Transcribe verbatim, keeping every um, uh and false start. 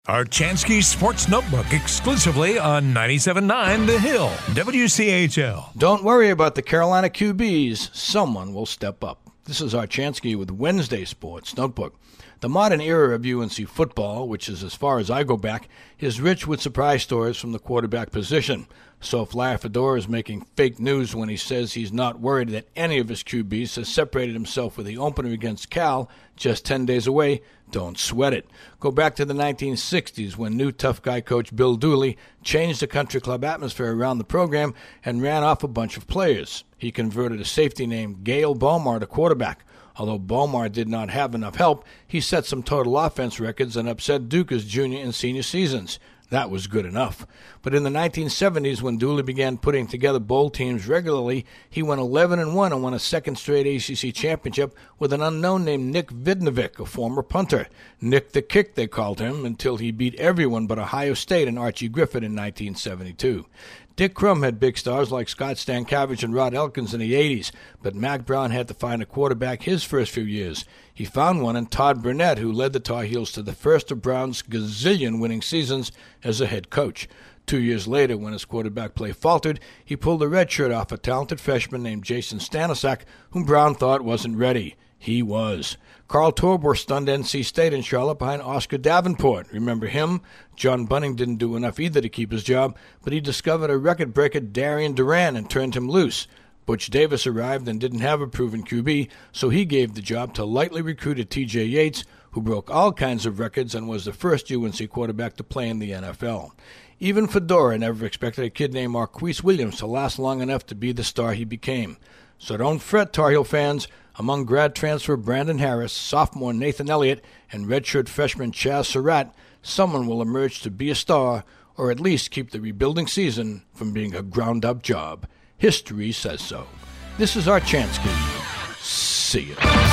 Archansky Sports Notebook exclusively on ninety-seven point nine The Hill, W C H L. Don't worry about the Carolina Q Bs. Someone will step up. This is Archansky with Wednesday Sports Notebook. The modern era of U N C football, which is as far as I go back, is rich with surprise stories from the quarterback position. So if Larry Fedora is making fake news when he says he's not worried that any of his Q Bs has separated himself with the opener against Cal just ten days away, don't sweat it. Go back to the nineteen sixties when new tough guy coach Bill Dooley changed the country club atmosphere around the program and ran off a bunch of players. He converted a safety named Gail Ballmar to quarterback. Although Ballmar did not have enough help, he set some total offense records and upset Duca's junior and senior seasons. That was good enough. But in the nineteen seventies, when Dooley began putting together bowl teams regularly, he went eleven and one and won a second straight A C C championship with an unknown named Nick Vidnovic, a former punter. Nick the Kick, they called him, until he beat everyone but Ohio State and Archie Griffith in nineteen seventy-two. Dick Crum had big stars like Scott Stankiewicz and Rod Elkins in the eighties, but Mac Brown had to find a quarterback his first few years. He found one in Todd Burnett, who led the Tar Heels to the first of Brown's gazillion winning seasons as a head coach. Two years later, when his quarterback play faltered, he pulled the red shirt off a talented freshman named Jason Stanisak, whom Brown thought wasn't ready. He was. Carl Torbor stunned N C State in Charlotte behind Oscar Davenport. Remember him? John Bunning didn't do enough either to keep his job, but he discovered a record breaker, Darian Duran, and turned him loose. Butch Davis arrived and didn't have a proven Q B, so he gave the job to lightly recruited T J Yates, who broke all kinds of records and was the first U N C quarterback to play in the N F L. Even Fedora never expected a kid named Marquise Williams to last long enough to be the star he became. So don't fret, Tar Heel fans. Among grad transfer Brandon Harris, sophomore Nathan Elliott, and redshirt freshman Chaz Surratt, someone will emerge to be a star, or at least keep the rebuilding season from being a ground-up job. History says so. This is Archansky. See ya.